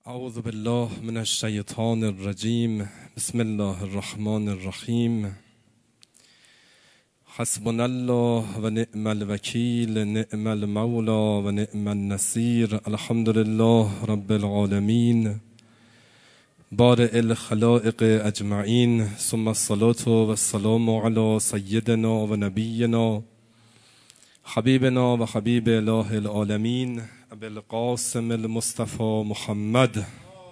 اعوذ بالله من الشیطان الرجیم. بسم الله الرحمن الرحیم. حسبنا الله و نعم الوکیل، نعم المولا و نعم النصیر. الحمد لله رب العالمین، بارئ الخلائق اجمعین، ثم الصلاة و السلام علی سیدنا و نبینا حبیبنا و حبیب اله العالمین ابی القاسم المصطفى محمد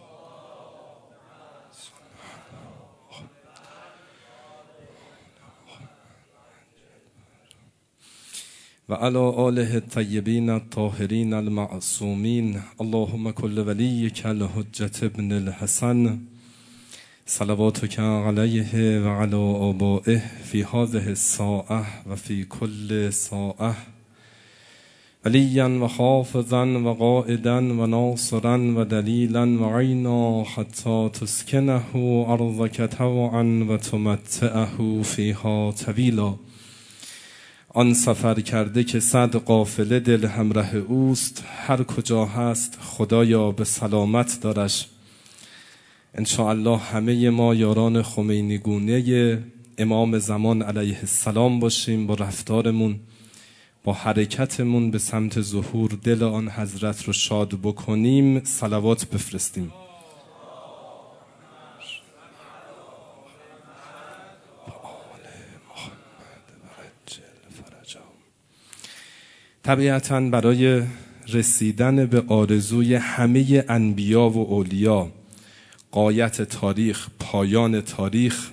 و علی آله الطیبین الطاهرین المعصومین. اللهم کل ولیک الحجة ابن الحسن صلواتک علیه و علی آبائه فی هذه الساعة و فی کل ساعة، ولیا و حافظا و قائدا و ناصرا و دلیلا و عینا حتی تسکنه ارضک طوعا و تمتعه فیها طویلا. آن سفر کرده که صد قافله دل همراه اوست، هر کجا هست خدایا به سلامت دارش. انشاءالله همه ما یاران خمینی گونه امام زمان علیه السلام باشیم، با رفتارمون، با حرکتمون به سمت ظهور دل آن حضرت رو شاد بکنیم، صلوات بفرستیم. طبیعتاً برای رسیدن به آرزوی همه انبیا و اولیا، غایت تاریخ، پایان تاریخ،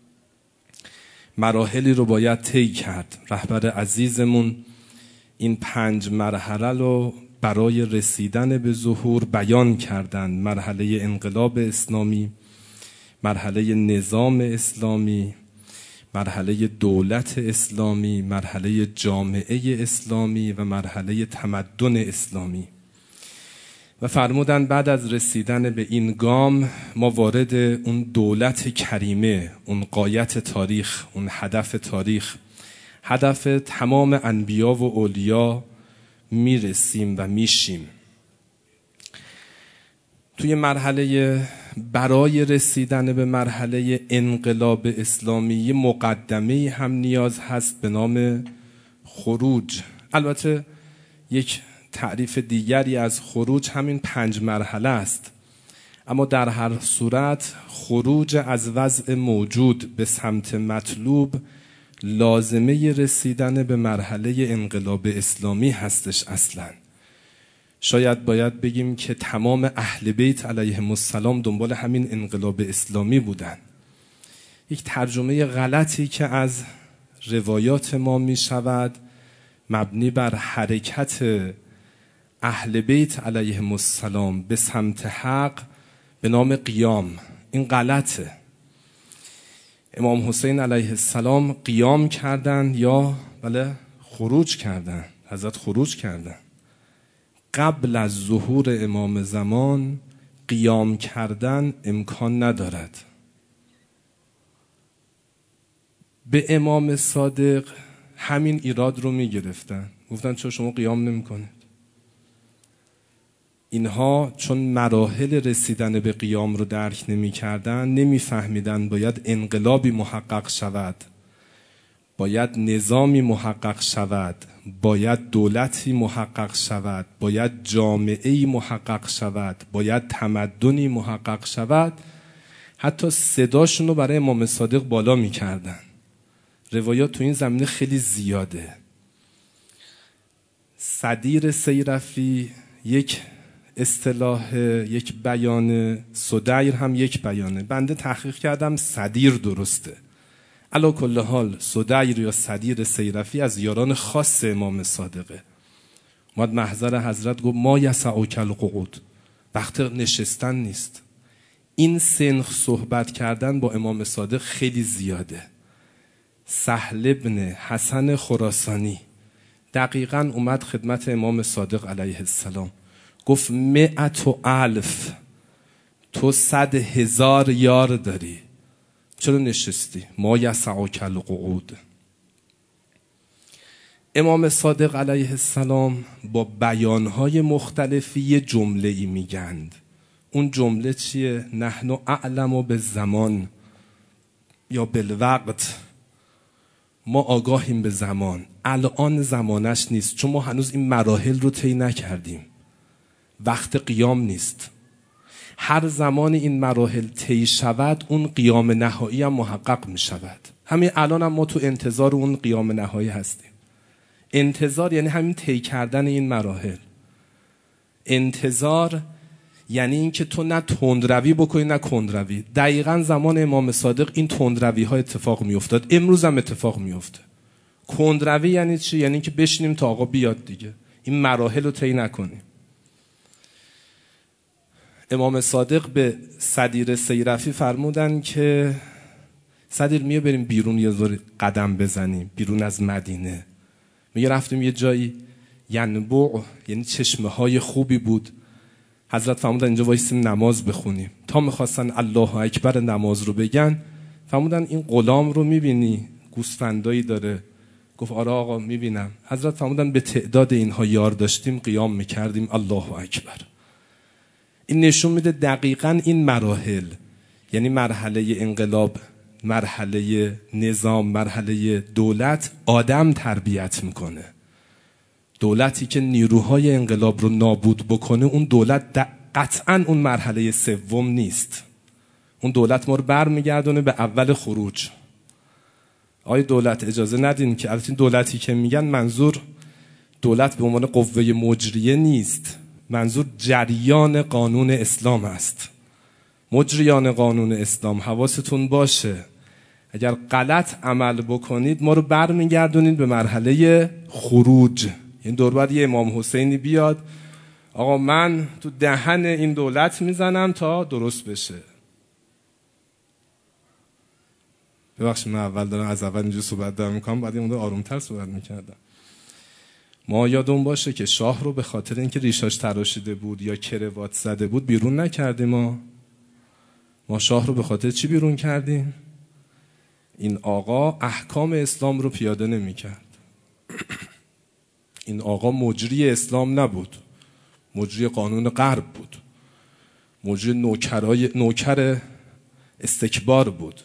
مراحلی رو باید طی کرد. رهبر عزیزمون این 5 مرحله رو برای رسیدن به ظهور بیان کردن: مرحله انقلاب اسلامی، مرحله نظام اسلامی، مرحله دولت اسلامی، مرحله جامعه اسلامی و مرحله تمدن اسلامی. و فرمودن بعد از رسیدن به این گام ما وارد اون دولت کریمه، اون غایت تاریخ، اون هدف تاریخ، هدف تمام انبیا و اولیا میرسیم و میشیم. توی مرحله برای رسیدن به مرحله انقلاب اسلامی مقدمه هم نیاز هست به نام خروج. البته یک تعریف دیگری از خروج همین 5 مرحله است، اما در هر صورت خروج از وضع موجود به سمت مطلوب لازمه رسیدن به مرحله انقلاب اسلامی هستش. اصلا شاید باید بگیم که تمام اهل بیت علیهم السلام دنبال همین انقلاب اسلامی بودن. یک ترجمه غلطی که از روایات ما می شود مبنی بر حرکت اهل بیت علیهم السلام به سمت حق به نام قیام، این غلطه. امام حسین علیه السلام قیام کردن یا خروج کردن؟ حضرت خروج کردن. قبل از ظهور امام زمان قیام کردن امکان ندارد. به امام صادق همین ایراد رو می گرفتن، گفتن چرا شما قیام نمی کنید؟ اینها چون مراحل رسیدن به قیام رو درک نمی کردن، نمی فهمیدن باید انقلابی محقق شود، باید نظامی محقق شود، باید دولتی محقق شود، باید جامعه‌ای محقق شود، باید تمدنی محقق شود. حتی صداشون رو برای امام صادق بالا می کردن. روایات تو این زمینه خیلی زیاده. صدیر سیرفی یک اصطلاح، یک بیانه، صدیر هم یک بیانه. بنده تحقیق کردم صدیر درسته. علی کل حال صدیر یا صدیر سیرفی از یاران خاص امام صادقه. اومد محضر حضرت گفت ما یسعک القعود، وقت نشستن نیست. این سنخ صحبت کردن با امام صادق خیلی زیاده. سهل ابن حسن خراسانی دقیقاً اومد خدمت امام صادق علیه السلام گفت 100,000، تو 100,000 یار داری، چرا نشستی؟ ما یسعک القعود. امام صادق علیه السلام با بیانهای مختلفی یه جمله‌ای میگند. اون جمله چیه؟ نحن اعلم بالزمان یا بالوقت، ما آگاهیم به زمان، الان زمانش نیست، چون ما هنوز این مراحل رو طی نکردیم، وقت قیام نیست. هر زمان این مراحل طی شود اون قیام نهایی هم محقق می شود. همین الان هم ما تو انتظار اون قیام نهایی هستیم. انتظار یعنی همین طی کردن این مراحل. انتظار یعنی این که تو نه تندروی بکنی نه کندروی. دقیقاً زمان امام صادق این تندروی ها اتفاق می افتاد، امروز هم اتفاق می افته. کندروی یعنی چی؟ یعنی که بشینیم تا آقا بیاد دیگه، این مراحل رو طی نکنیم. امام صادق به صدیر سیرفی فرمودن که صدیر میگه بریم بیرون یه ذره قدم بزنیم بیرون از مدینه. میگه رفتیم یه جایی ینبوع یعنی چشمه های خوبی بود. حضرت فرمودن اینجا وایسیم نماز بخونیم. تا میخواستن الله اکبر نماز رو بگن فرمودن این غلام رو میبینی گوسفندایی داره؟ گفت آره آقا میبینم. حضرت فرمودن به تعداد اینها یار داشتیم قیام میکردیم الله اکبر. این نشون میده دقیقاً این مراحل، یعنی مرحله انقلاب، مرحله نظام، مرحله دولت، آدم تربیت میکنه. دولتی که نیروهای انقلاب رو نابود بکنه اون دولت قطعاً اون مرحله سوم نیست. اون دولت ما رو برمیگردونه به اول خروج. آیا دولت اجازه ندین که البته دولتی که میگن منظور دولت به عنوان قوه مجریه نیست، منظور جریان قانون اسلام است. مجریان قانون اسلام حواستون باشه، اگر غلط عمل بکنید ما رو برمیگردونید به مرحله خروج. این دور بعد یه امام حسینی بیاد آقا من تو دهن این دولت میزنم تا درست بشه. ببخشید من اول دارم از اول اینجا صحبت دارم میکنم، بعد این آرومتر صحبت میکردم. ما یادمون باشه که شاه رو به خاطر اینکه ریشاش تراشیده بود یا کروات زده بود بیرون نکردیم. ما شاه رو به خاطر چی بیرون کردیم؟ این آقا احکام اسلام رو پیاده نمی‌کرد. این آقا مجری اسلام نبود، مجری قانون غرب بود، مجری نوکر استکبار بود.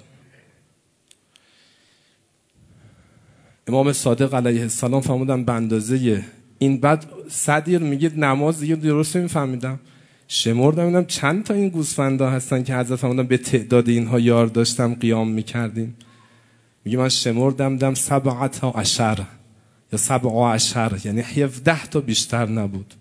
امام صادق علیه السلام فرمودن به اندازه این. بعد صدیر میگه نماز دیگه درست نمیفهمیدم، شمردم دیدم چند تا این گوسفندا هستن که حضرت فرمودن به تعداد اینها یار داشتم قیام میکردیم. میگه من شمردم دیدم 17 یا 17 یعنی 17 تا بیشتر نبود.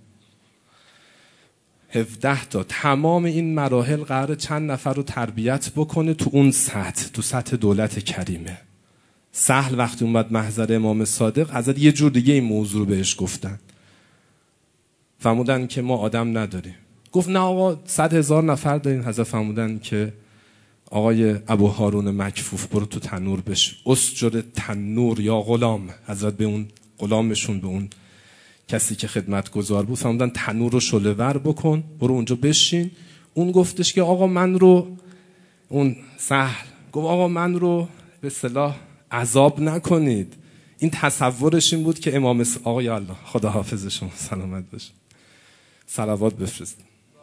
17 تا. تمام این مراحل قراره چند نفر رو تربیت بکنه تو اون سطح، تو سطح دولت کریمه. سهل وقتی اومد محضر امام صادق حضرت یه جور دیگه این موضوع رو بهش گفتن. فرمودن که ما آدم نداریم. گفت نه آقا 100,000 نفر دارین. حضرت فرمودن که آقای ابو هارون مکفوف برو تو تنور بش، اسجد تنور یا غلام. حضرت به اون غلامشون، به اون کسی که خدمتگزار بود فرمودن تنور رو شعله ور بکن، برو اونجا بشین. اون گفتش که آقا من رو، اون سهل گفت آقا من رو به اصطلاح عذاب نکنید. این تصورش این بود که امام آقا یا الله خدا حافظ شما سلامت باشه، صلوات بفرست.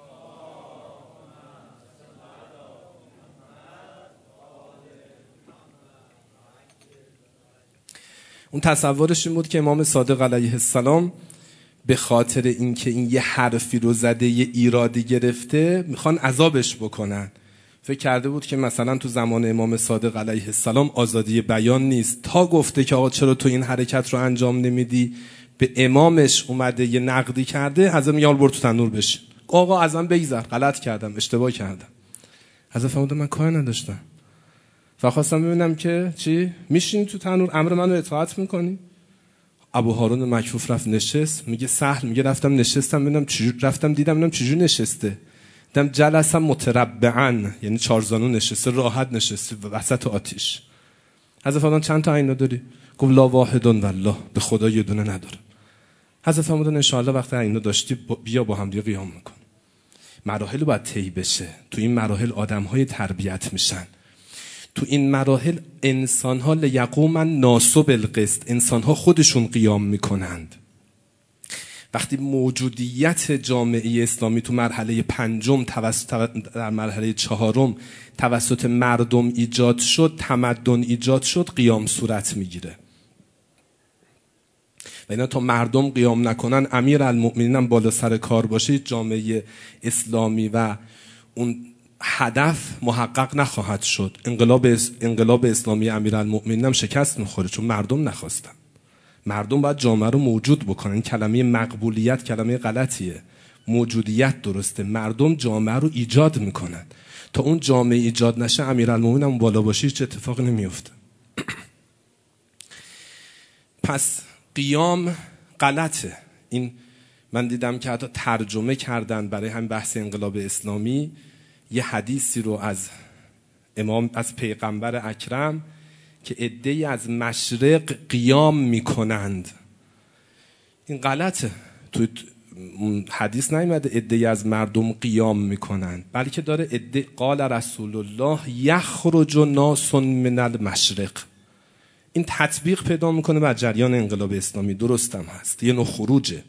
اون تصورش این بود که امام صادق علیه السلام به خاطر اینکه این یه حرفی رو زده، یه ایرادی گرفته، میخوان عذابش بکنن. فکر کرده بود که مثلا تو زمان امام صادق علیه السلام آزادی بیان نیست، تا گفته که آقا چرا تو این حرکت رو انجام نمیدی، به امامش اومده یه نقدی کرده، حضرت میگه برو تو تنور بشین. آقا ازم بگذر، غلط کردم، اشتباه کردم. حضرت فرمود من کار نداشتم، فخواستم ببینم که چی میشین تو تنور، امر منو اطاعت میکنی. ابو هارون مکفوف رفت نشست. میگه سهل میگه رفتم نشستم ببینم چجوری، رفتم دیدم چجوری نشسته. دیدم جلسم متربعا، یعنی چارزانو نشسته، راحت نشسته وسط آتیش. حضرت فرمودن چند تا عینه داری؟ گفت لا واحد والله، به خدا یه دونه نداره. حضرت فرمودن ان شاء الله وقتی عینه داشتی بیا با هم دیگه قیام میکن. مراحل باید طی بشه. تو این مراحل آدم‌های تربیت میشن. تو این مراحل انسان‌ها لیقوم الناس بالقسط، انسان‌ها خودشون قیام میکنند. وقتی موجودیت جامعه اسلامی تو مرحله پنجم در مرحله چهارم توسط مردم ایجاد شد، تمدن ایجاد شد، قیام صورت میگیره. و اینا تا مردم قیام نکنن، امیرالمؤمنین هم بالا سر کار باشه، جامعه اسلامی و اون هدف محقق نخواهد شد. انقلاب اسلامی امیرالمؤمنین هم شکست میخوره، چون مردم نخواستن. مردم باید جامعه رو موجود بکنن. این کلمه مقبولیت کلمه غلطیه. موجودیت درسته. مردم جامعه رو ایجاد میکنن. تا اون جامعه ایجاد نشه، امیرالمؤمنین هم بالا باشه، هیچ اتفاقی نمیفته. پس قیام غلطه. این من دیدم که حتی ترجمه کردن برای هم بحث انقلاب اسلامی یه حدیثی رو از پیغمبر اکرم که عده‌ای از مشرق قیام میکنند. این غلطه. تو حدیث نیومده عده‌ای از مردم قیام میکنند، بلکه داره قال رسول الله یخرج ناس من المشرق. این تطبیق پیدا میکنه بر جریان انقلاب اسلامی. درستم هست، یه نوع خروجه.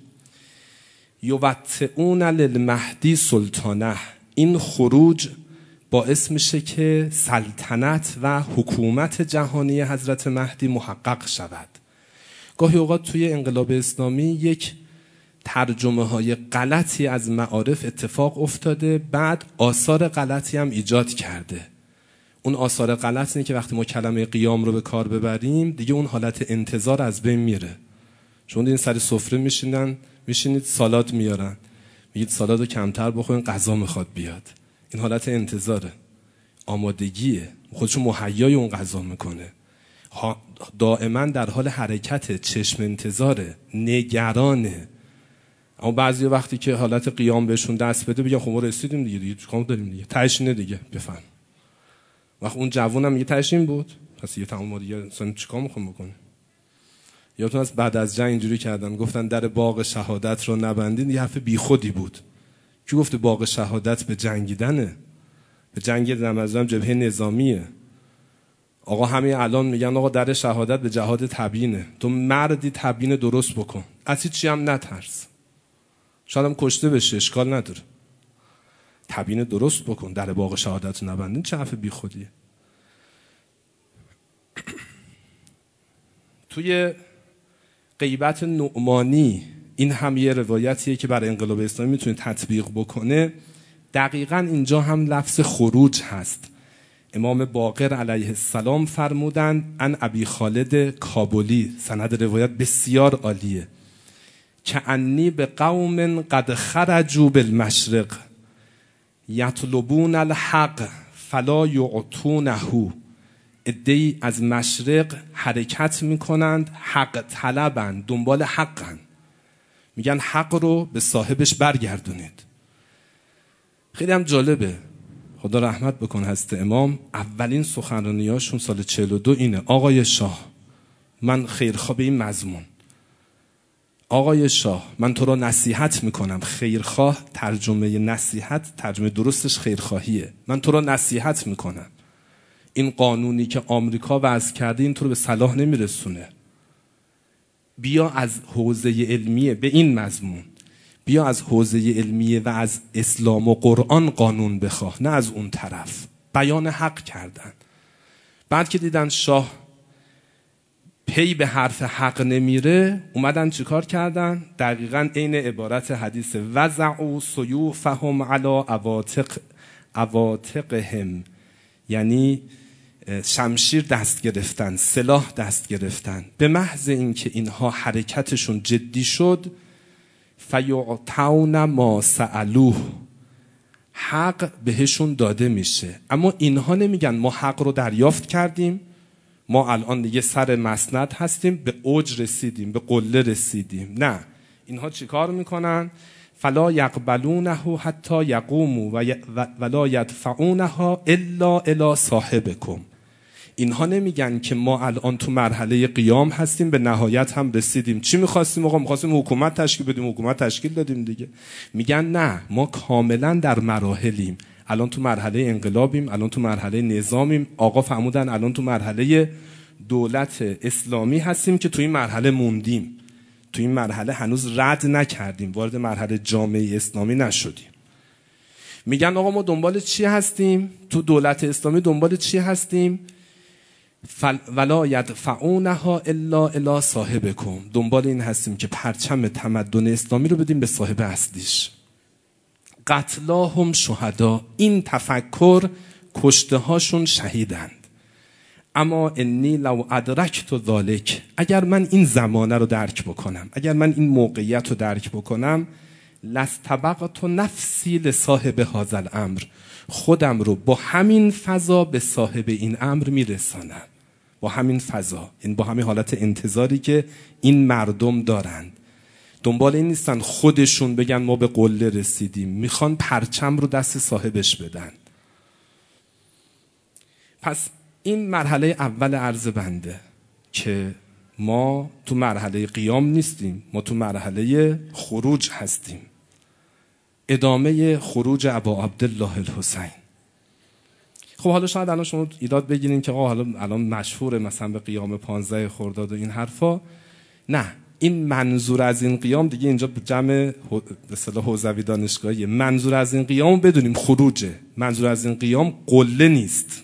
یوطئون للمهدی سلطانه. این خروج باعث میشه که سلطنت و حکومت جهانی حضرت مهدی محقق شود. گاهی اوقات توی انقلاب اسلامی یک ترجمه های غلطی از معارف اتفاق افتاده، بعد آثار غلطی هم ایجاد کرده. اون آثار غلط اینه که وقتی ما کلمه قیام رو به کار ببریم، دیگه اون حالت انتظار از بین میره. چون این سر سفره میشینید سالاد میارن، میگید سالاد رو کمتر بخورین، غذا میخواد بیاد. این حالت انتظاره، آمادگیه، خودشو مهیای اون غذا میکنه، دائما در حال حرکت، چشم انتظاره، نگرانه. اما بعضی وقتی که حالت قیام بهشون دست بده، بگن خب ما رسیدیم دیگه چیکار داریم دیگه، تهشینه دیگه، بفهم. وقت اون جوونم میگه تهشین بود، پس یه تمام دیگه اصلا چیکار میخوام بکنه؟ یادتون از بعد از جنگ اینجوری کردن، گفتن در باغ شهادت رو نبندین، یه حرف بیخودی بود. کی گفته باغ شهادت به جنگیدنه؟ به جنگ رمضان جبهه نظامیه. آقا همین الان میگن آقا در شهادت به جهاد تبیینه. تو مردی تبیین درست بکن، از هیچ چی هم نترس، شاید هم کشته بشه، اشکال نداره. تبیین درست بکن، در باغ شهادت رو نبندین. چه حرف بیخودیه. توی غیبت نعمانی این هم یه روایتیه که برای انقلاب اسلامی میتونه تطبیق بکنه. دقیقاً اینجا هم لفظ خروج هست. امام باقر علیه السلام فرمودند ان ابی خالد کابلی، سند روایت بسیار عالیه، که انی به قوم قد خرجوا بالمشرق یطلبون الحق فلا یعطونه. عده‌ای از مشرق حرکت میکنند، حق طلبند، دنبال حقن، میگن حق رو به صاحبش برگردونید. خیلی هم جالبه، خدا رحمت بکن حضرت امام، اولین سخنرانیاشون سال 42 اینه: آقای شاه، من خیرخواه به این مضمون، آقای شاه من تو را نصیحت میکنم. خیرخواه ترجمه نصیحت، ترجمه درستش خیرخواهیه. من تو را نصیحت میکنم، این قانونی که آمریکا وضع کرده این تو رو به صلاح نمیرسونه. بیا از حوزه علمیه به این مضمون، بیا از حوزه علمیه و از اسلام و قرآن قانون بخواه، نه از اون طرف. بیان حق کردن. بعد که دیدن شاه پی به حرف حق نمیره، اومدن چیکار کردن؟ دقیقاً عین عبارت حدیث وضعوا سیوفهم علی عواتقهم، یعنی شمشیر دست گرفتن، سلاح دست گرفتن. به محض اینکه اینها حرکتشون جدی شد، فیعطون ما سألوه، حق بهشون داده میشه. اما اینها نمیگن ما حق رو دریافت کردیم، ما الان دیگه سر مسند هستیم، به اوج رسیدیم، به قله رسیدیم. نه، اینها چیکار میکنن؟ فلا یقبلونه حتی یقوموا ولا یدفعونها الا الی صاحبکم. اینها نمیگن که ما الان تو مرحله قیام هستیم، به نهایت هم رسیدیم. چی میخواستیم؟ آقا میخواستیم حکومت تشکیل بدیم، حکومت تشکیل دادیم دیگه. میگن نه، ما کاملا در مراحلیم. الان تو مرحله انقلابیم، الان تو مرحله نظامیم. آقا فرمودن الان تو مرحله دولت اسلامی هستیم که تو این مرحله موندیم. تو این مرحله هنوز رد نکردیم، وارد مرحله جامعه اسلامی نشدیم. میگن آقا ما دنبال چی هستیم؟ تو دولت اسلامی دنبال چی هستیم؟ ولا یدفعونها الا الی صاحبکم. دنبال این هستیم که پرچم تمدن اسلامی رو بدیم به صاحب اصلیش. قتلاهم شهدا، این تفکر کشته هاشون شهیدند. اما انی لو ادرکت ذلک، اگر من این زمانه رو درک بکنم، اگر من این موقعیت رو درک بکنم، لاستبقت نفسی لصاحب هذا الامر، خودم رو با همین فضا به صاحب این امر میرسانم. با همین فضا، یعنی با همین حالت انتظاری که این مردم دارند. دنبال این نیستن خودشون بگن ما به قله رسیدیم، میخوان پرچم رو دست صاحبش بدن. پس این مرحله اول عرض بنده که ما تو مرحله قیام نیستیم، ما تو مرحله خروج هستیم. ادامه خروج ابا عبدالله الحسین. خب حالا شاید الان شما ایراد بگیرین که حالا الان مشهوره مثلا به قیام 15 خرداد و این حرفا. نه، این منظور از این قیام دیگه اینجا جمع به اصطلاح حوزوی دانشگاهیه. منظور از این قیام بدونیم خروجه، منظور از این قیام قله نیست.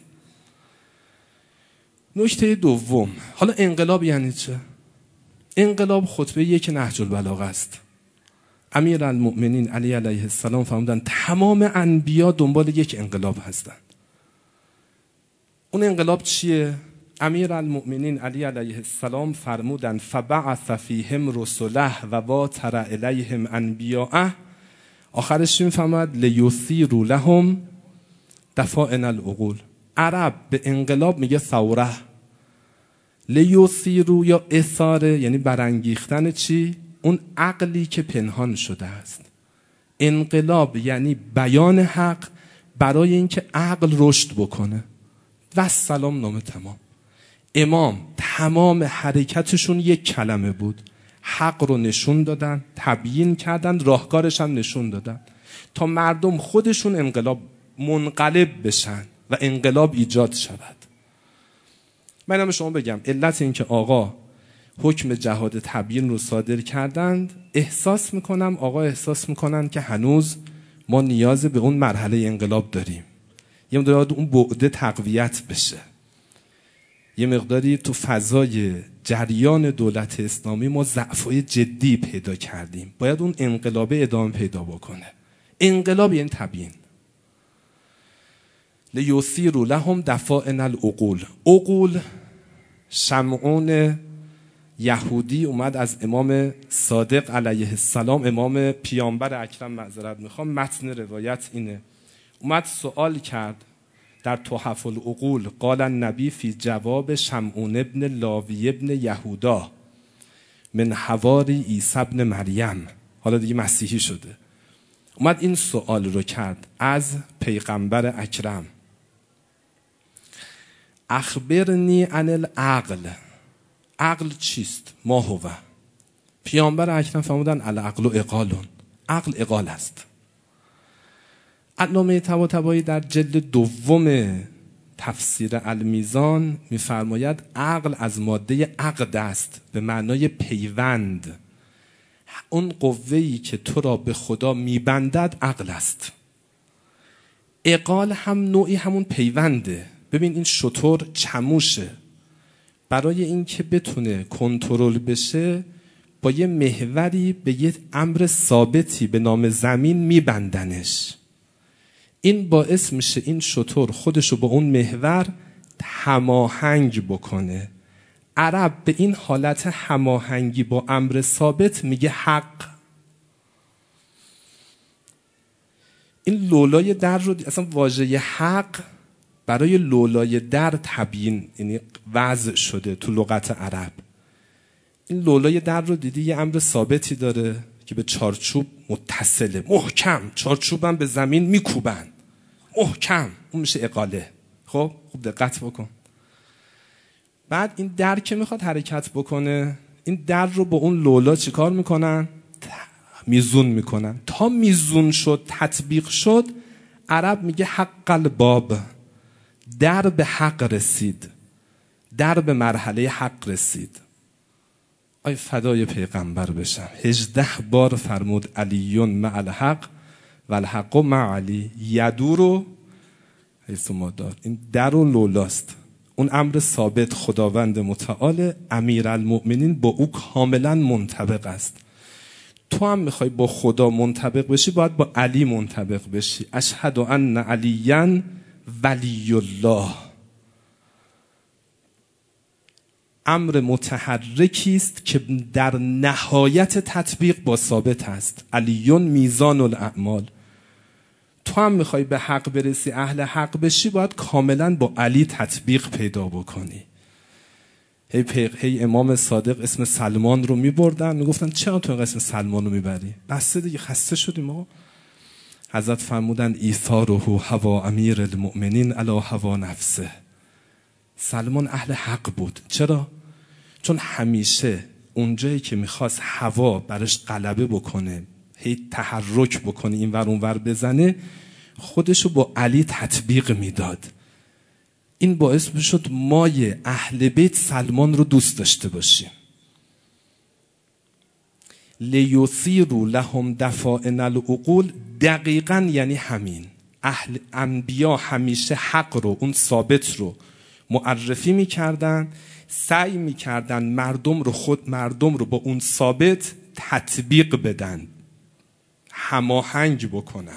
نکته دوم، حالا انقلاب یعنی چه؟ انقلاب خطبه 1 نهج البلاغه است. امیرالمؤمنین علی علیه السلام فرمودن تمام انبیا دنبال یک انقلاب هستند. اون انقلاب چیه؟ امیرالمؤمنین علی علیه السلام فرمودن فبعث فیهم رسله و واتر الیهم انبیاءه. آخرش این فرمود لیثیروا لهم دفائن العقول. عرب به انقلاب میگه ثوره. لیثیروا یا اثاره یعنی برانگیختن چی؟ اون عقلی که پنهان شده است. انقلاب یعنی بیان حق برای اینکه عقل رشد بکنه. و سلام نامه تمام. امام تمام حرکتشون یک کلمه بود، حق رو نشون دادن، تبیین کردن، راهکارش هم نشون دادن تا مردم خودشون انقلاب منقلب بشن و انقلاب ایجاد شود. من شما بگم علت این که آقا حکم جهاد تبیین رو صادر کردند، احساس میکنن که هنوز ما نیاز به اون مرحله انقلاب داریم. یه مقداری اون بعد تقویت بشه. یه مقداری تو فضای جریان دولت اسلامی ما ضعف‌های جدی پیدا کردیم. باید اون انقلاب ادامه پیدا بکنه. انقلاب یعنی تبیین. لیثیروا لهم دفائن العقول. عقول شمعون یهودی اومد از امام صادق علیه السلام، امام پیامبر اکرم، معذرت میخوام، متن روایت اینه، اومد سوال کرد در تحف العقول. قال النبی فی جواب شمعون ابن لاوی ابن یهودا من حواری عیسی ابن مریم، حالا دیگه مسیحی شده، اومد این سوال رو کرد از پیغمبر اکرم: اخبرنی عن العقل. عقل چیست؟ ما هو. پیامبر اکرم فرمودن العقل عقالون. عقل عقال است. علامه طباطبایی در جلد دوم تفسیر المیزان میفرماید عقل از ماده عقد است، به معنای پیوند. اون قوه‌ای که تو را به خدا میبندد عقل است. عقال هم نوعی همون پیونده. ببین این شتر چموشه، برای اینکه بتونه کنترل بشه با یه محوری به یه امر ثابتی به نام زمین میبندنش. این باعث میشه این شتر خودشو با اون محور هماهنگ بکنه. عرب به این حالت هماهنگی با امر ثابت میگه حق. این لولای در رو اصلا واژه حق برای لولای در تبیین یعنی وضع شده تو لغت عرب. این لولای در رو دیدی یه امر ثابتی داره که به چارچوب متصله، محکم، چارچوبم به زمین میکوبن محکم، اون میشه اقاله. خب خوب دقت بکن. بعد این در که میخواد حرکت بکنه، این در رو با اون لولا چیکار میکنن؟ میزون میکنن. تا میزون شد، تطبیق شد، عرب میگه حق الباب، در به حق رسید، در به مرحله حق رسید. آی فدای پیغمبر بشم 18 بار فرمود علیون مع الحق و الحق مع علی یدور حیث ما دار. این در و لولاست. اون امر ثابت خداوند متعال امیرالمؤمنین با او کاملا منطبق است. تو هم میخوای با خدا منطبق بشی باید با علی منطبق بشی. اشهد ان علیاً ولی الله. امر متحرکی است که در نهایت تطبیق با ثابت است. علیون میزان الاعمال. تو هم میخوای به حق برسی، اهل حق بشی، باید کاملا با علی تطبیق پیدا بکنی. هی امام صادق اسم سلمان رو میبردن، میگفتن چرا تو اسم سلمان رو میبری؟ بسته دیگه، خسته شدیم ما. حضرت فرمودن ایثاره هوا امیر المؤمنین علی هوا نفسه. سلمان اهل حق بود. چرا؟ چون همیشه اونجایی که میخواست هوا برش غلبه بکنه، هی تحرک بکنه، این ور اون ور بزنه، خودشو با علی تطبیق میداد. این باعث میشد مای اهل بیت سلمان رو دوست داشته باشیم. لیثیروا لهم دفائن العقول دقیقاً یعنی همین. اهل انبیا همیشه حق رو، اون ثابت رو معرفی میکردن، سعی میکردن مردم رو با اون ثابت تطبیق بدن، هماهنگ بکنن.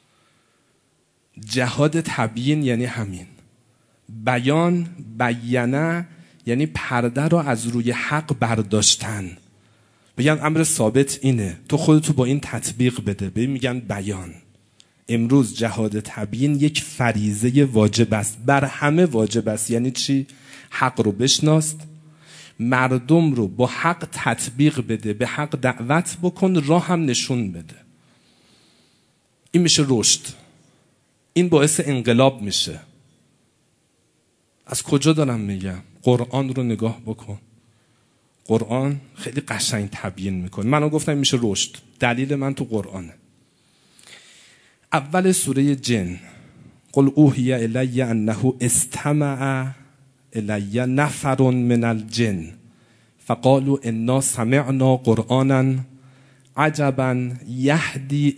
جهاد تبیین یعنی همین. بیان، بیانه یعنی پرده رو از روی حق برداشتن. بگن امر ثابت اینه، تو خودتو با این تطبیق بده. ببین میگن بیان. امروز جهاد تبیین یک فریضه واجب است، بر همه واجب است. یعنی چی؟ حق رو بشناست، مردم رو با حق تطبیق بده، به حق دعوت بکن، راه هم نشون بده. این میشه رشد. این باعث انقلاب میشه. از کجا دارم میگم؟ قرآن رو نگاه بکن. قرآن خیلی قشنگ تبیین میکنه. منو گفتم میشه رشد. دلیل من تو قرآنه. اول سوره جن، قل اوحی الی انه استمع الی نفر من الجن فقالوا انا سمعنا قرآنا عجبا یهدی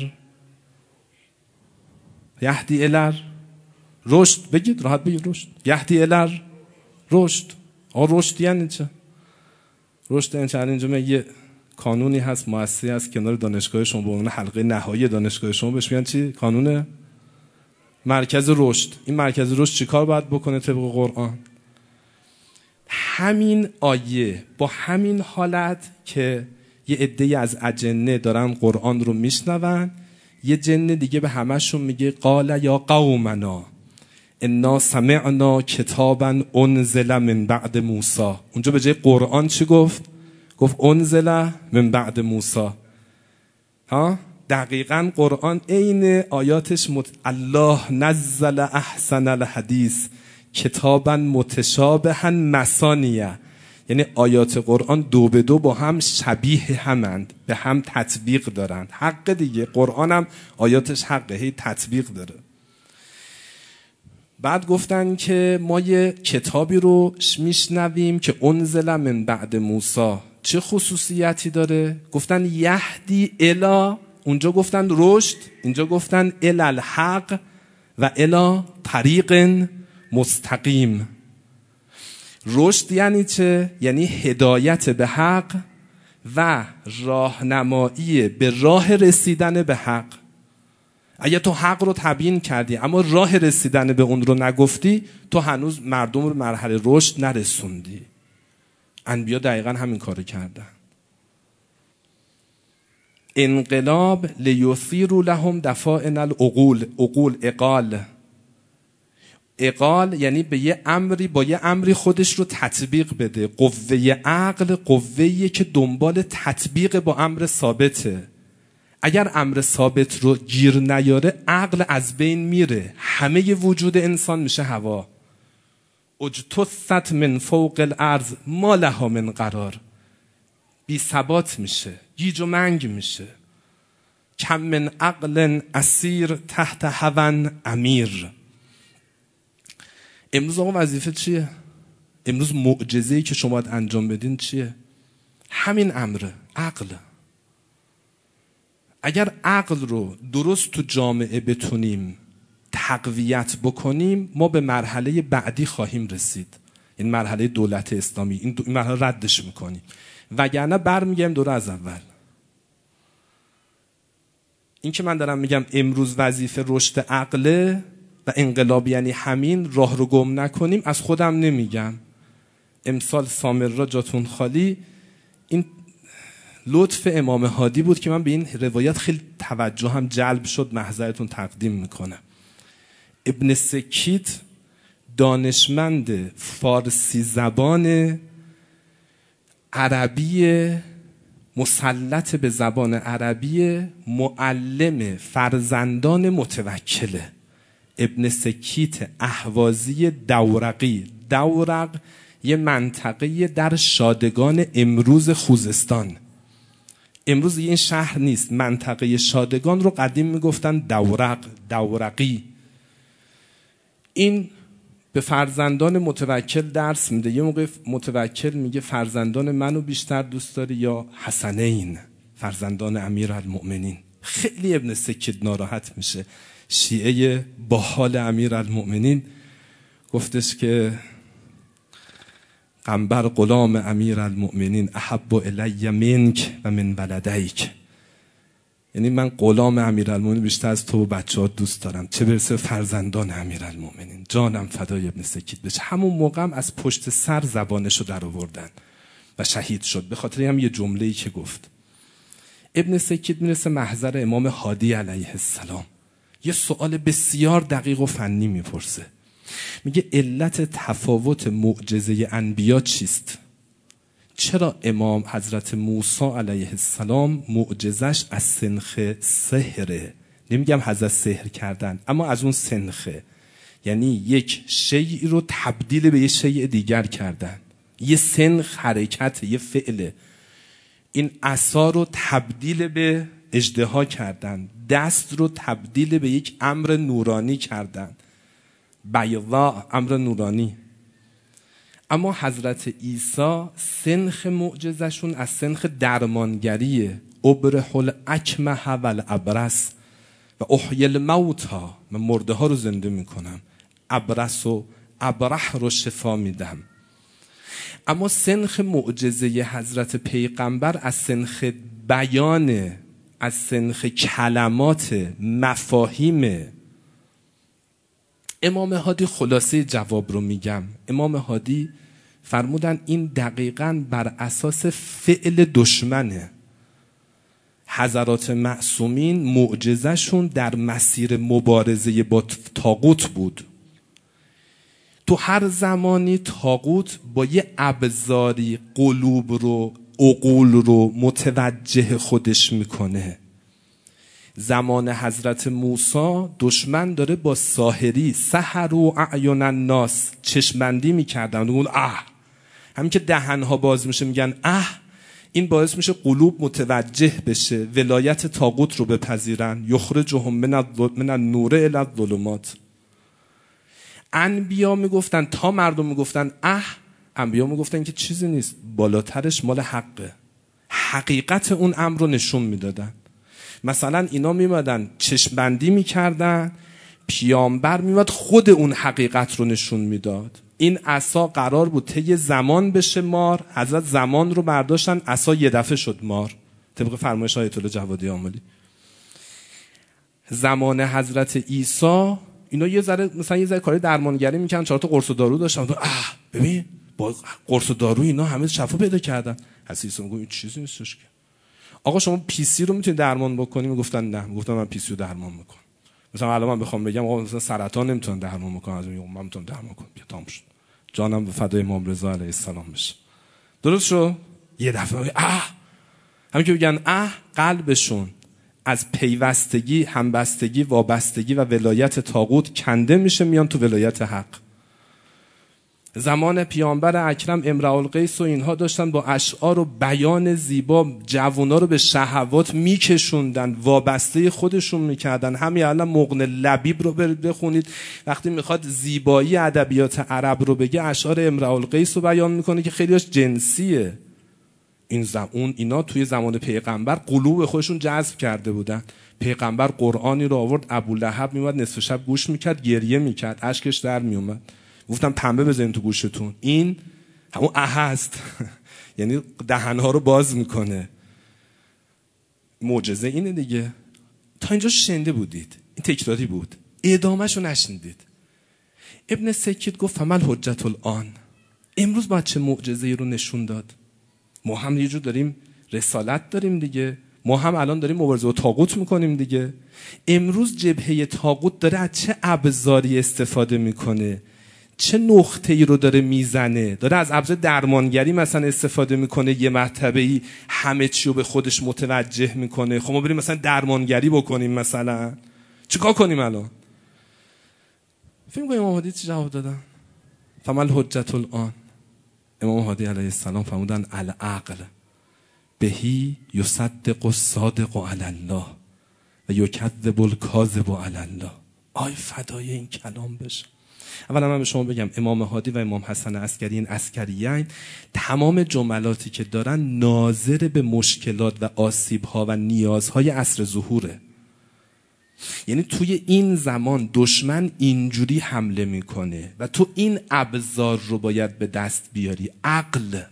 الی رشد. بگید راحت بگید رشد. یهدی الی رشد. رشد یعنی چه؟ رشد یعنی چه؟ اینجا یه کانونی هست، مؤسسه‌ای هست کنار دانشگاه شما، به عنوان حلقه نهایی دانشگاه شما بهش میگن چی؟ کانون مرکز رشد. این مرکز رشد چیکار باید بکنه طبق قرآن؟ همین آیه با همین حالت که یه عده‌ای از اجنه دارن قرآن رو میشنون، یه جن دیگه به همشون میگه قال یا قومنا انا سمعنا کتابا انزل من بعد موسی. اونجا به جای قرآن چی گفت؟ گفت انزل من بعد موسی. دقیقاً قرآن عین آیاتش الله نزل احسن الحدیث کتابا متشابها مثانیه. یعنی آیات قرآن دو به دو با هم شبیه همند، به هم تطبیق دارند. حق دیگه، قرآن هم آیاتش حقه، هی تطبیق داره. بعد گفتن که ما یه کتابی رو میشنویم که انزل من بعد موسی. چه خصوصیتی داره؟ گفتن یهدی الی، اونجا گفتن رشد، اینجا گفتن الی الحق و الی طریق مستقیم. رشد یعنی چه؟ یعنی هدایت به حق و راهنمایی به راه رسیدن به حق. اگه تو حق رو تبیین کردی اما راه رسیدن به اون رو نگفتی، تو هنوز مردم رو مرحله رشد نرسوندی. انبیا دقیقا همین کارو کردن. انقلاب لیثیروا لهم دفائن العقول. عقول اقال یعنی به یه امری با یه امری خودش رو تطبیق بده. قوه عقل قوه‌ایه که دنبال تطبیق با امر ثابته. اگر امر ثابت رو گیر نیاره عقل از بین میره، همه ی وجود انسان میشه هوا. اجتثت من فوق الارض ما لها من قرار. بی ثبات میشه، گیج و منگ میشه. کم من عقل اسیر تحت هوی امیر. امروز آقا وظیفه چیه؟ امروز معجزه‌ای که شما باید انجام بدین چیه؟ همین امره، عقل. اگر عقل رو درست تو جامعه بتونیم تقویت بکنیم، ما به مرحله بعدی خواهیم رسید. این مرحله دولت اسلامی، این مرحله ردش میکنیم، وگرنه برمیگردیم دوره از اول. این که من دارم میگم امروز وظیفه رشد عقله و انقلاب یعنی همین، راه رو گم نکنیم، از خودم نمیگم. امسال سامرا جاتون خالی، این لطف امام هادی بود که من به این روایت خیلی توجهم جلب شد، محضرتون تقدیم میکنم. ابن سکیت دانشمند فارسی زبان عربی مسلط به زبان عربی، معلم فرزندان متوکله. ابن سکیت اهوازی دورقی. دورق یه منطقه در شادگان امروز خوزستان. امروز این شهر نیست، منطقه شادگان رو قدیم میگفتن دورق، دورقی. این به فرزندان متوکل درس میده. یه موقع متوکل میگه فرزندان منو بیشتر دوست داری یا حسنین، فرزندان امیرالمؤمنین؟ خیلی ابن سکیت ناراحت میشه. شیعه با حال امیرالمؤمنین گفتش که قنبر غلام امیرالمؤمنین احب الی منک و من ولدیک. یعنی من غلام امیرالمؤمنین بیشتر از تو و بچه‌ها دوست دارم، چه برسه فرزندان امیرالمؤمنین. جانم فدای ابن سکیت بشه. همون موقع هم از پشت سر زبانشو در آوردن و شهید شد به خاطر هم یه جمله‌ای که گفت. ابن سکیت میرسه محضر امام هادی علیه السلام، یه سوال بسیار دقیق و فنی میپرسه. میگه علت تفاوت معجزه انبیا چیست؟ چرا امام حضرت موسی علیه السلام معجزش از سنخ سحره؟ نمیگم حضرت سحر کردن، اما از اون سنخه، یعنی یک شیء رو تبدیل به یه شیء دیگر کردن. یه سنخ حرکت، یه فعله. این عصا رو تبدیل به اژدها کردن، دست رو تبدیل به یک امر نورانی کردن، بیضا، امر نورانی. اما حضرت عیسی سنخ معجزشون از سنخ درمانگریه. ابرح الاکمه و الابرص و احیی الموتی، من مرده ها رو زنده میکنم، ابرص و ابرح رو شفا میدم. اما سنخ معجزه حضرت پیغمبر از سنخ بیانه، از سنخ کلمات، مفاهیم. امام هادی خلاصه جواب رو میگم. امام هادی فرمودن این دقیقاً بر اساس فعل دشمنه. حضرات معصومین معجزهشون در مسیر مبارزه با طاغوت بود. تو هر زمانی طاغوت با یه ابزاری قلوب رو، عقول رو متوجه خودش میکنه. زمان حضرت موسی دشمن داره با ساحری، سحروا اعین الناس، چشمبندی میکردن. اون همین که دهنها باز میشه میگن این باعث میشه قلوب متوجه بشه، ولایت طاغوت رو بپذیرن. یخرجهم من النور الی الظلمات. انبیا میگفتن، تا مردم میگفتن انبیا میگفتن که چیزی نیست، بالاترش مال حقه. حقیقت اون امر رو نشون میدادن. مثلا اینا میمدن چشمبندی میکردن، پیامبر میمد خود اون حقیقت رو نشون میداد. این عصا قرار بود طی زمان بشه مار، حضرت زمان رو برداشتن، عصا یه دفعه شد مار، طبق فرمایش آیت الله جوادی آملی. زمان حضرت عیسی اینا یه ذره کاری درمانگری میکردن، 4 تا قرص و دارو داشتن. ببین با قرص و دارو اینا همه شفا پیدا کردن. حضرت عیسی میگه این چیزی نیستش که. آقا شما پی سی رو میتونید درمان بکنی؟ میگفتن نه. میگفتم من پی سی رو درمان میکنم. مثلا الان من بخوام بگم آقا مثلا سرطان نمیتونم درمان بکنم، از میگم من میتونم درمان کنم. بیا تمام شد. جانم به فدای امام رضا علیه السلام بشه. درست شو؟ یه دفعه همین که بگن قلبشون از پیوستگی، همبستگی، وابستگی و ولایت طاغوت کنده میشه، میان تو ولایت حق. زمان پیامبر اکرم امرؤ القیس و اینها داشتن با اشعار و بیان زیبا جوونا رو به شهوات میکشوندن، وابسته خودشون میکردن. همین الان مغن لبیب رو بخونید، وقتی میخواد زیبایی ادبیات عرب رو بگه اشعار امرؤ القیس رو بیان میکنه که خیلیش جنسیه. اینا توی زمان پیغمبر قلوب خودشون جذب کرده بودن. پیغمبر قرآنی رو آورد، ابولهب میومد نصف شب گوش میکرد، گریه میکرد، اشکش در میومد. گفتم پنبه بزنین تو گوشتون. این همون هست یعنی دهنها رو باز میکنه. معجزه اینه دیگه. تا اینجا شنیده بودید، این تکراری بود، ادامهش رو نشنیدید. ابن سکیت گفت فمل حجت الان، امروز باید چه معجزه‌ای رو نشون داد؟ ما هم یه جور داریم رسالت داریم دیگه، ما هم الان داریم مبارزه با طاغوت میکنیم دیگه. امروز جبهه طاغوت داره از چه ابزاری استفاده میکنه، چه نقطه‌ای رو داره میزنه؟ داره از ابزار درمانگری مثلا استفاده میکنه، یه مرتبه‌ای همه چی رو به خودش متوجه میکنه. خب ما بریم مثلا درمانگری بکنیم، مثلا چیکار کنیم الان؟ فکر می‌کنم امام هادی چی جواب دادن؟ فمل حجت الان. امام هادی علیه السلام فرمودن العقل بهی یصدق الصادق علی الله و یکذب الکاذب علی الله. آی فدای این کلام بشه. اولا من به شما بگم امام هادی و امام حسن عسکری، این عسکریین، تمام جملاتی که دارن ناظر به مشکلات و آسیب‌ها و نیازهای عصر ظهوره. یعنی توی این زمان دشمن اینجوری حمله میکنه و تو این ابزار رو باید به دست بیاری. عقل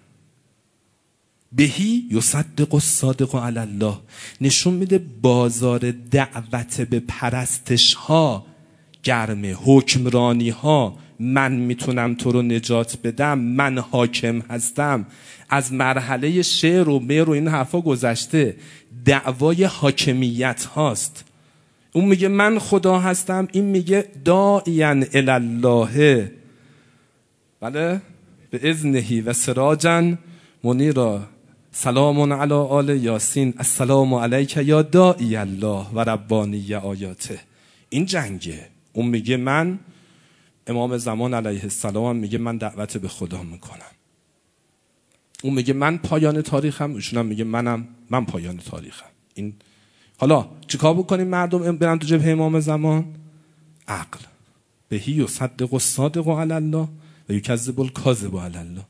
بهی یصدق الصادق علی الله نشون میده بازار دعوت به پرستش ها گرمه، حکمرانی ها، من میتونم تو رو نجات بدم، من حاکم هستم. از مرحله شعر و مهر و این حرفا گذشته، دعوای حاکمیت هاست. اون میگه من خدا هستم، این میگه داعیاً الی الله بله به اذنه و سراجا منیرا سلام علی آل یاسین السلام علیک یا داعی الله و ربانی آیاته. این جنگه. اون میگه من امام زمان علیه السلام میگه من دعوت به خدا میکنم. اون میگه من پایان تاریخم، ایشون هم میگه من پایان تاریخم. این حالا چیکار بکنیم مردم برن تو جبهه امام زمان؟ عقل بهی یصدق الصادق علی الله و یکذب الکاذب علی الله.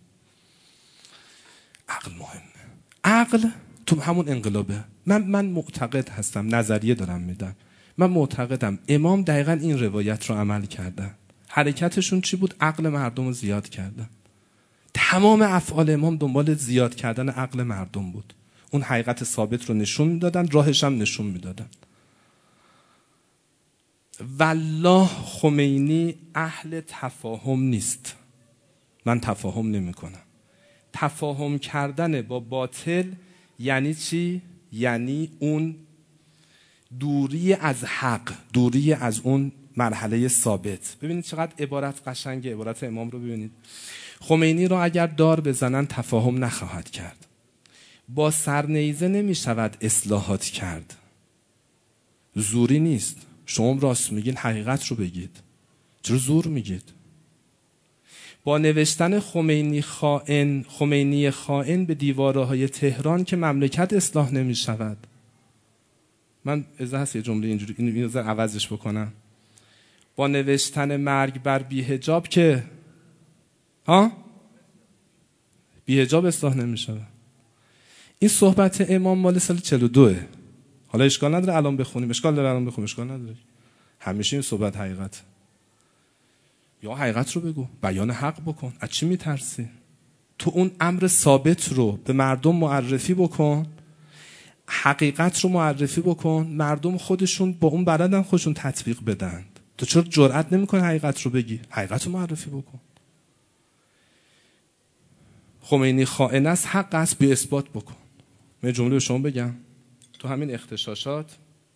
عقل مهمه. عقل تو همون انقلابه. من معتقد هستم، نظریه دارم میدم، من معتقدم امام دقیقا این روایت رو عمل کردن. حرکتشون چی بود؟ عقل مردم رو زیاد کردن. تمام افعال امام دنبال زیاد کردن عقل مردم بود. اون حقیقت ثابت رو نشون میدادن، راهش هم نشون میدادن. والله خمینی اهل تفاهم نیست. من تفاهم نمی کنم. تفاهم کردن با باطل یعنی چی؟ یعنی اون دوری از حق، دوری از اون مرحله ثابت. ببینید چقدر عبارت قشنگه. عبارت امام رو ببینید. خمینی رو اگر دار بزنن تفاهم نخواهد کرد. با سرنیزه نمی شود اصلاحات کرد. زوری نیست. شما راست میگین، حقیقت رو بگید. چرا زور میگید؟ با نوشتن خمینی خائن به دیوارهای تهران که مملکت اصلاح نمی شود. من اجازه هست یه جمله اینجوری اینو عوضش بکنم. با نوشتن مرگ بر بی‌حجاب که بی‌حجاب اصلاح نمی شود. این صحبت امام مال سال 42. حالا اشکال نداره الان بخونیم، اشکال داره الان بخونیم، اشکال نداره. همیشه این صحبت حقیقت. یا حقیقت رو بگو، بیان حق بکن. از چی میترسی؟ تو اون امر ثابت رو به مردم معرفی بکن، حقیقت رو معرفی بکن، مردم خودشون با اون بلدن خودشون تطبیق بدن. تو چرا جرئت نمی‌کنی حقیقت رو بگی؟ حقیقت رو معرفی بکن. خمینی خائن است، حق است، بی اثبات بکن. من جمله به شما بگم، تو همین اغتشاشات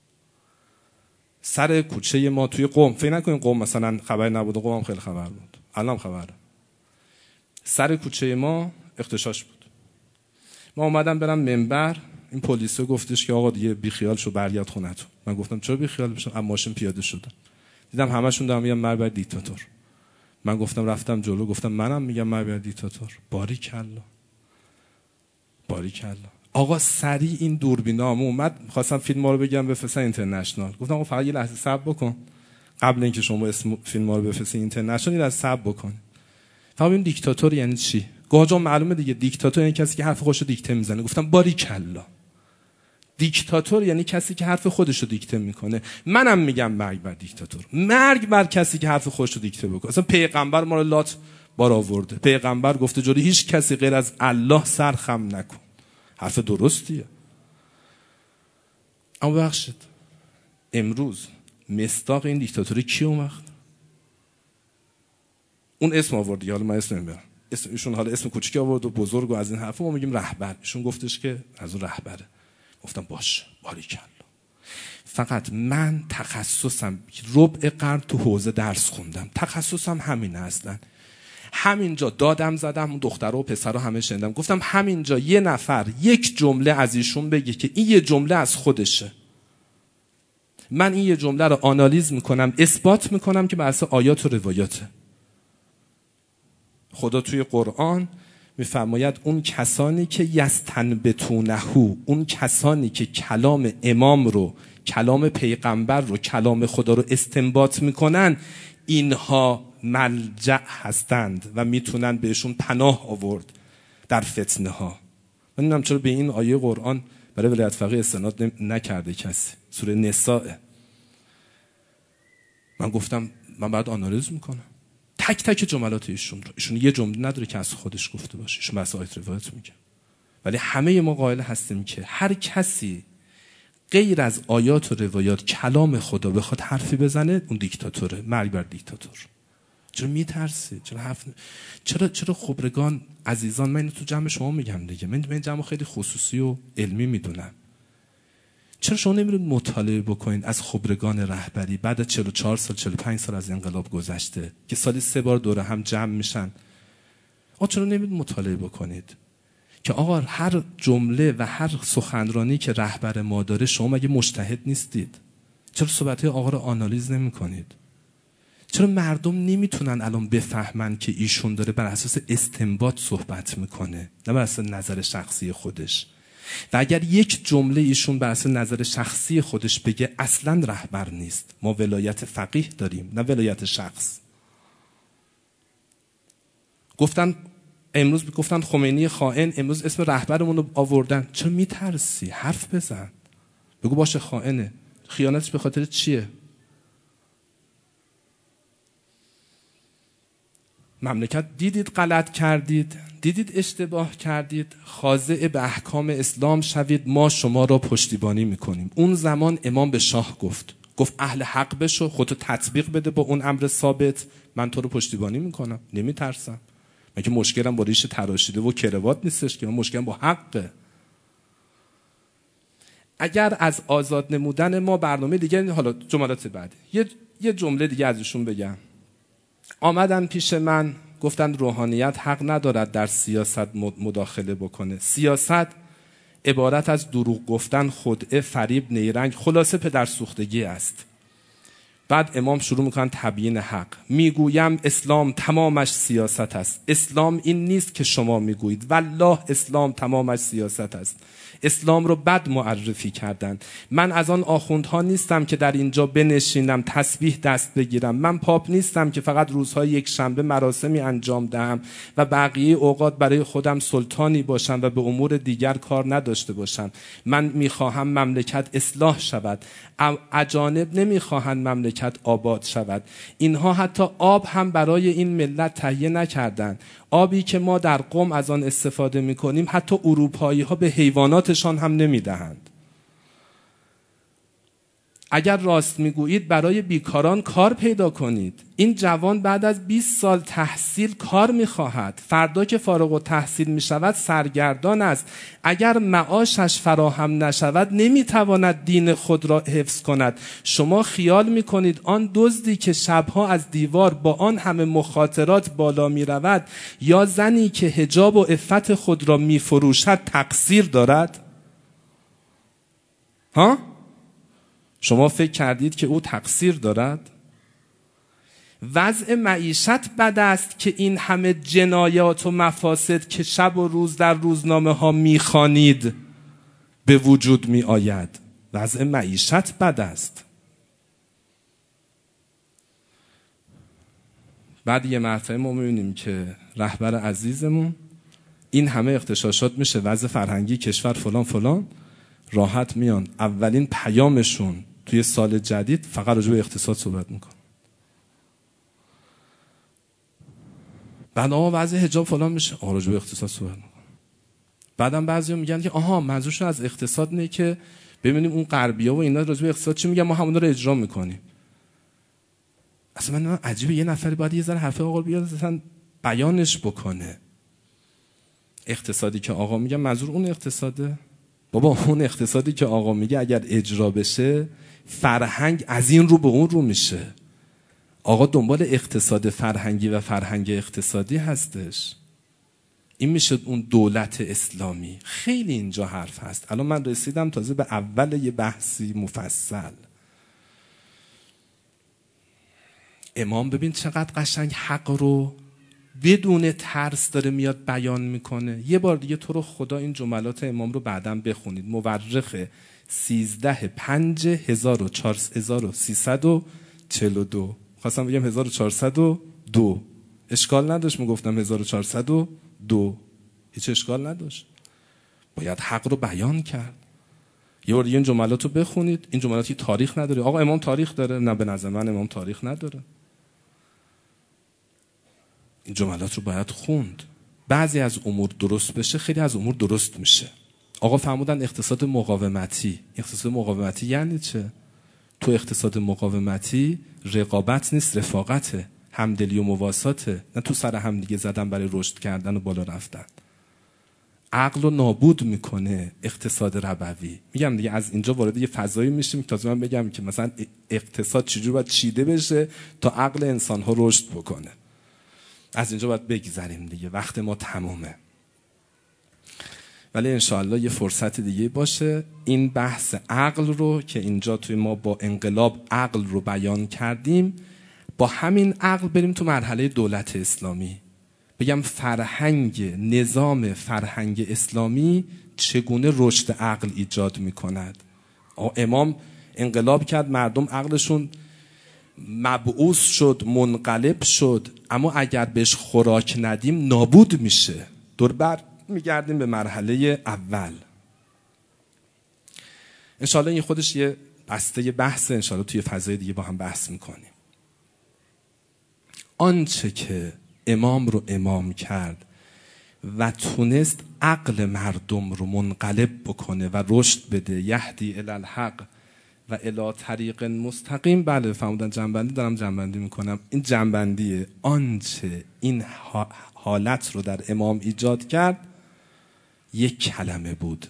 سر کوچه ما توی قم، فکر نکنین قم مثلا خبر نبود، قم هم خیلی خبر بود، الان خبره. سر کوچه ما اغتشاش بود. ما اومدم برم منبر، این پلیسه گفتش که آقا دیگه بی خیال شو برگرد خونتون. من گفتم چرا بی خیال بشم؟ از ماشین پیاده شدم، دیدم همشون دارن میگن مرگ بر دیکتاتور. من گفتم، رفتم جلو گفتم منم میگم مرگ بر دیکتاتور. باریکلا باریکلا. آقا سریع این دوربینام اومد، خواستم فیلم ها رو بگم بفرستن اینترنشنال. گفتم آقا فقط یه لحظه صبر بکن، قبل اینکه شما اسم فیلم ها رو بفرستین اینترنشنال یه لحظه صبر بکن. فهمیدم دیکتاتور یعنی چی. گاه‌جا معلومه دیگه دیکتاتور یعنی کسی که حرف خودش رو دیکته میزنه. گفتم باریکلا. دیکتاتور یعنی کسی که حرف خودش رو دیکته میکنه. منم میگم مرگ بر دیکتاتور، مرگ بر کسی که حرف خودش رو دیکته بکنه. اصلا پیغمبر ما رو لات بار آورده. پیغمبر گفته جلوی هیچ کسی غیر از الله سر خم نکن. حرف درستیه. اما بخشید امروز مصداق این دیکتاتوری کی اون وقت؟ اون اسم آورد، حالا من اسم نمیبرم، ایشون حالا اسم کوچیکی آورد و بزرگ و از این حرفا، ما میگیم رهبر. ایشون گفتش که از اون رهبره. گفتم باشه، باریکلا. فقط من تخصصم ربع قرن تو حوزه درس خوندم، تخصصم همینه اصلا. همینجا دادم زدم، اون دخترها و پسرها همه شنیدم. گفتم همینجا یه نفر یک جمله از ایشون بگه که این یه جمله از خودشه، من این یه جمله رو آنالیز میکنم، اثبات میکنم که بر اساس آیات و روایاته. خدا توی قرآن میفرماید اون کسانی که یستنبتونه، اون کسانی که کلام امام رو، کلام پیغمبر رو، کلام خدا رو استنباط میکنن، اینها ملجأ هستند و میتونن بهشون پناه آورد در فتنه ها. من نمیدونم چرا به این آیه قرآن برای ولایت فقیه استناد نکرده کسی. سوره نساء. من گفتم من بعد آنالیز میکنم تک تک جملات ایشون رو. ایشون یه جمله نداره که از خودش گفته باشه، ایشون بس آیت روایت میگه. ولی همه ما قائل هستیم که هر کسی غیر از آیات و روایات کلام خدا بخواد حرفی بزنه، اون دیکتاتوره. مرگ بر دیکتاتور. چرا میترسی؟ چرا خبرگان عزیزان، من اینو تو جمع شما میگم دیگه، من جمع خیلی خصوصی و علمی میدونم. چرا شما نمیرید مطالعه بکنید از خبرگان رهبری بعد از 44 سال 45 سال از انقلاب گذشته که سالی 3 بار دوره هم جمع میشن؟ آقا چرا نمیرید مطالعه بکنید که آقا هر جمله و هر سخنرانی که رهبر ما داره، شما مگه مجتهد نیستید؟ چرا صحبت‌های آقا رو آنالیز نمی‌کنید؟ چرا مردم نمیتونن الان بفهمن که ایشون داره بر اساس استنباط صحبت میکنه، نه بر اساس نظر شخصی خودش؟ و اگر یک جمله ایشون بر اساس نظر شخصی خودش بگه، اصلا رهبر نیست. ما ولایت فقیه داریم، نه ولایت شخص. امروز گفتن خمینی خائن، امروز اسم رهبرمون رو آوردن. چرا میترسی؟ حرف بزن، بگو باشه خائنه. خیانتش به خاطر چیه؟ مملکت دیدید غلط کردید، دیدید اشتباه کردید، خاضع به احکام اسلام شوید، ما شما را پشتیبانی میکنیم. اون زمان امام به شاه گفت اهل حق بشو، خودتو تطبیق بده با اون امر ثابت، من تو رو پشتیبانی میکنم، نمیترسم. من که مشکلم با ریش تراشیده و کروات نیستش که، من مشکلم با حقه. اگر از آزاد نمودن ما برنامه دیگه، حالا جملات بعدی یه جمله دیگه ازشون بگم. آمدن پیش من گفتن روحانیت حق ندارد در سیاست مداخله بکنه. سیاست عبارت از دروغ گفتن، خدعه، فریب، نیرنگ، خلاصه پدرسوختگی است. بعد امام شروع میکنن تبیین حق. میگویم اسلام تمامش سیاست است. اسلام این نیست که شما میگویید، والله اسلام تمامش سیاست است. اسلام رو بد معرفی کردن. من از آن آخوندها نیستم که در اینجا بنشینم تسبیح دست بگیرم. من پاپ نیستم که فقط روزهای یک شنبه مراسمی انجام دهم و بقیه اوقات برای خودم سلطانی باشم و به امور دیگر کار نداشته باشم. من میخواهم مملکت اصلاح شود. اجانب نمیخواهند مملکت آباد شود. اینها حتی آب هم برای این ملت تهیه نکردند. آبی که ما در قم از آن استفاده میکنیم حتی اروپایی ها به حیواناتشان هم نمیدهند. اگر راست میگویید برای بیکاران کار پیدا کنید. این جوان بعد از 20 سال تحصیل کار میخواهد. فردا که فارغ التحصیل میشود سرگردان است. اگر معاشش فراهم نشود نمیتواند دین خود را حفظ کند. شما خیال میکنید آن دزدی که شبها از دیوار با آن همه مخاطرات بالا میرود یا زنی که حجاب و عفت خود را میفروشد تقصیر دارد؟ ها؟ شما فکر کردید که او تقصیر دارد؟ وضع معیشت بد است که این همه جنایات و مفاسد که شب و روز در روزنامه ها میخوانید به وجود می آید. وضع معیشت بد است. بعد یه مرتبه ما میبینیم که رهبر عزیزمون این همه اغتشاشات میشه، وضع فرهنگی کشور فلان فلان، راحت میان اولین پیامشون توی سال جدید فقط راجع به اقتصاد صحبت میکن. بعد وضع حجاب فلان میشه، راجع به اقتصاد صحبت میکن. بعدم بعضیا میگن که آها منظورشون از اقتصاد اینه که ببینیم اون غربیا و اینا راجع به اقتصاد چی میگن، ما همون رو اجرا میکنیم. اصلا من عجیبه یه نفری باید یه ذره حرف آقا بیاد اصلا بیانش بکنه. اقتصادی که آقا میگه منظور اون اقتصاده؟ بابا اون اقتصادی که آقا میگه اگر اجرا بشه فرهنگ از این رو به اون رو میشه. آقا دنبال اقتصاد فرهنگی و فرهنگ اقتصادی هستش. این میشه اون دولت اسلامی. خیلی اینجا حرف هست. الان من رسیدم تازه به اول یه بحثی مفصل. امام ببین چقدر قشنگ حق رو بدون ترس داره میاد بیان میکنه. یه بار دیگه تو رو خدا این جملات امام رو بعداً بخونید. مورخ 13/5/1342. خواستم بگم 1402. اشکال نداشت میگفتم 1402. هیچ اشکال نداشت. باید حق رو بیان کرد. یه بار دیگه این جملات رو بخونید. این جملاتی تاریخ نداره. آقا امام تاریخ داره؟ نه به نظر من امام تاریخ نداره. این جملات رو باید خوند. بعضی از امور درست بشه خیلی از امور درست میشه. آقا فرمودن اقتصاد مقاومتی. اقتصاد مقاومتی یعنی چه؟ تو اقتصاد مقاومتی رقابت نیست، رفاقته، همدلی و مواساته، نه تو سر هم دیگه زدن برای رشد کردن و بالا رفتن. عقل رو نابود میکنه اقتصاد ربوی. میگم دیگه از اینجا وارد یه فضایی میشیم که تازه من بگم که مثلا اقتصاد چجور باید چیده بشه تا عقل انسان‌ها رشد بکنه. از اینجا باید بگذریم دیگه، وقت ما تمومه. ولی انشاءالله یه فرصت دیگه باشه این بحث عقل رو که اینجا توی ما با انقلاب عقل رو بیان کردیم، با همین عقل بریم تو مرحله دولت اسلامی. بگم فرهنگ، نظام فرهنگ اسلامی چگونه رشد عقل ایجاد میکند. امام انقلاب کرد، مردم عقلشون مبعوث شد، منقلب شد، اما اگر بهش خوراک ندیم نابود میشه. دور بر میگردیم به مرحله اول. انشاءالله این خودش یه بسته بحث، انشاءالله توی فضای دیگه با هم بحث میکنیم. آنچه که امام رو امام کرد و تونست عقل مردم رو منقلب بکنه و رشد بده، یهدی الی الحق و الی طریق مستقیم. بله فرمودن جنبندی، دارم جنبندی میکنم. این جنبندیه. آنچه این حالت رو در امام ایجاد کرد یک کلمه بود: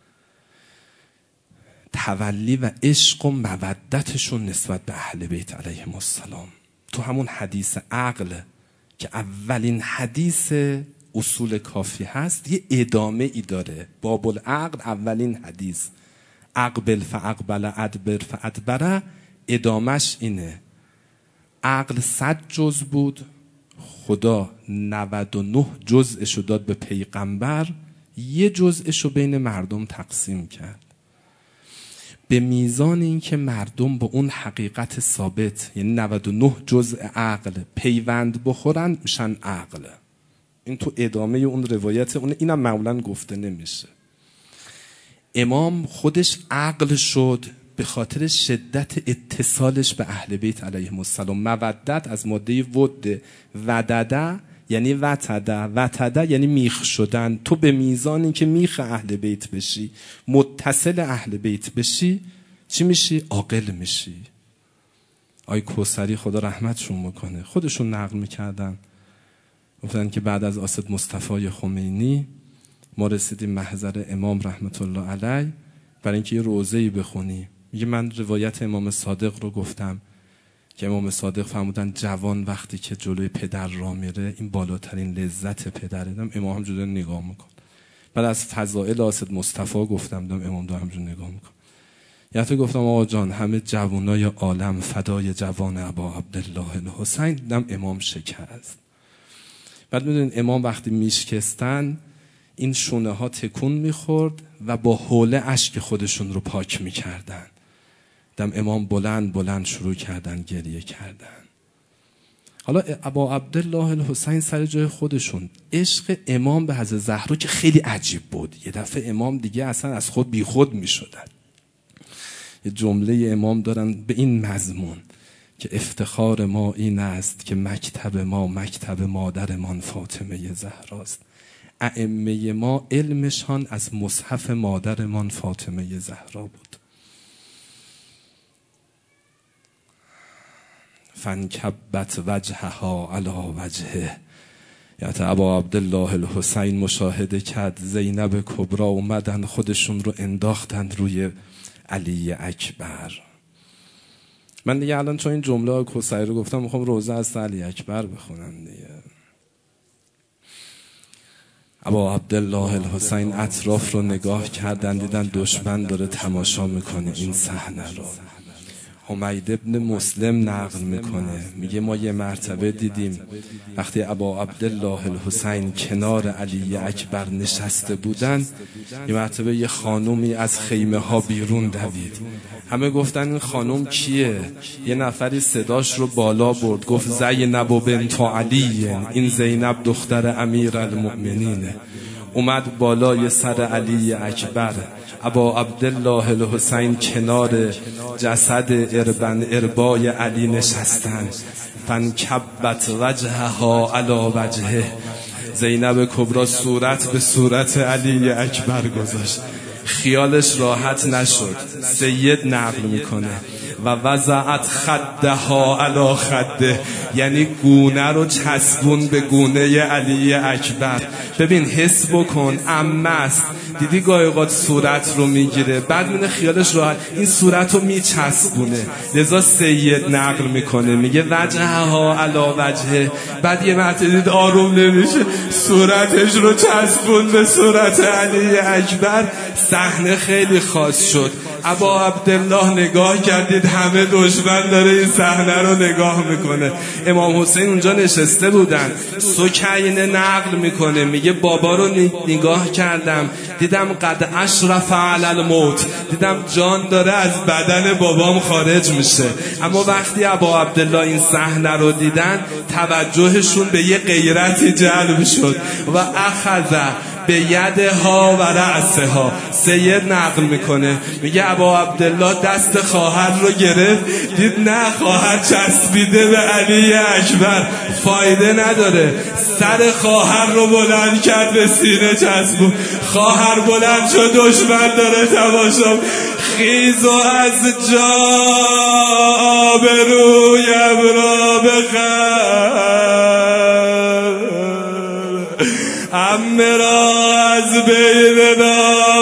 تولی و عشق و مودتشون نسبت به اهل بیت علیهم السلام. تو همون حدیث عقل که اولین حدیث اصول کافی هست یه ادامه ای داره. باب العقل اولین حدیث، اقبل فاقبل ادبر فادبر، ادامش اینه: عقل 100 جز بود، خدا 99 جزءشو داد به پیغمبر، یه جزءشو بین مردم تقسیم کرد. به میزان این که مردم با اون حقیقت ثابت، یعنی 99 جزء عقل پیوند بخورن، میشن عقل. این تو ادامه اون روایت اون، اینم معمولا گفته نمیشه. امام خودش عقل شد به خاطر شدت اتصالش به اهل بیت علیهم السلام. مودت از ماده ود، ودده یعنی وتده یعنی میخ شدن. تو به میزانی که میخ اهل بیت بشی، متصل اهل بیت بشی، چی میشی؟ عاقل میشی. آی کوثری خدا رحمتشون بکنه، خودشون نقل میکردن، گفتن که بعد از آسد مصطفی خمینی ما رسیدیم محضر امام رحمت الله علیه برای اینکه یه روضه‌ای بخونیم. میگه من روایت امام صادق رو گفتم که امام صادق فرمودن جوان وقتی که جلوی پدر را میره این بالاترین لذت پدره. دم امام هم جلوی نگاه میکن. بعد از فضائل آسد مصطفی گفتم، دم امام دارم جلوی نگاه میکن. یعنی گفتم آقا جان همه جوانای عالم فدای جوان ابا عبدالله الحسین. دم امام شکست. بعد میدونین امام وقتی میشکستن این شونه ها تکون میخورد و با حوله اشک خودشون رو پاک میکردن. دم امام بلند بلند شروع کردن گریه کردن. حالا ابا عبدالله الحسین سر جای خودشون، عشق امام به حضرت زهرا که خیلی عجیب بود. یه دفعه امام دیگه اصلا از خود بی خود می شدن. یه جمله امام دارن به این مضمون که افتخار ما این است که مکتب ما مکتب مادرمان فاطمه زهراست. ائمه ما علمشان از مصحف مادرمان فاطمه زهرا بود. فانکبت وجهها علی وجهه. یعنی ابا عبدالله الحسین مشاهده کرد زینب کبرا اومدن خودشون رو انداختن روی علی اکبر. من دیگه الان چون این جمله کوثری رو گفتم میخوام روزه از علی اکبر بخونم دیگه. ابا عبدالله الحسین اطراف رو نگاه کردن، دیدن دشمن داره تماشا میکنه این صحنه رو. حمید ابن مسلم نقل میکنه، میگه ما یه مرتبه دیدیم وقتی ابا عبدالله الحسین کنار علی اکبر نشسته بودن، یه مرتبه یه خانومی از خیمه ها بیرون دوید. همه گفتن این خانوم کیه؟ یه نفری صداش رو بالا برد، گفت زینب بنت علی، این زینب دختر امیرالمؤمنینه. اومد بالای سر علی اکبر. ابا عبدالله الحسین کنار جسد اربای علی نشستن. فانکبت وجهها علی وجهه. زینب کبرا صورت به صورت علی اکبر گذاشت. خیالش راحت نشد. سید نقل میکنه و وضعت خدها علی خده، یعنی گونه رو چسبون به گونه علی اکبر. ببین حس بکن، عمه است، دیدی گاهی اوقات صورت رو میگیره، بعد میونه خیالش راحت این صورت رو میچسبونه. لذا سید نقل میکنه میگه وجهها علی وجهه. بعد یه مرتبه دید آروم نمیشه، صورتش رو چسبون به صورت علی اکبر. صحنه خیلی خاص شد. ابا عبدالله نگاه کردید همه دشمن داره این صحنه رو نگاه میکنه. امام حسین اونجا نشسته بودن. سکینه نقل میکنه میگه بابا رو نگاه کردم دیدم قد اشرف علی الموت، دیدم جان داره از بدن بابام خارج میشه. اما وقتی ابا عبدالله این صحنه رو دیدن توجهشون به یه غیرتی جلب شد و اخذ به یدها و رأسها. سید نقل میکنه میگه ابا عبدالله دست خواهر رو گرفت، دید نه خواهر چسبیده به علی اکبر، فایده نداره. سر خواهر رو بلند کرد به سینه چسبون. خواهر بلند شد، دشمن داره تماشا. خیز و از جا آبرویم را بخر، عمه را از بین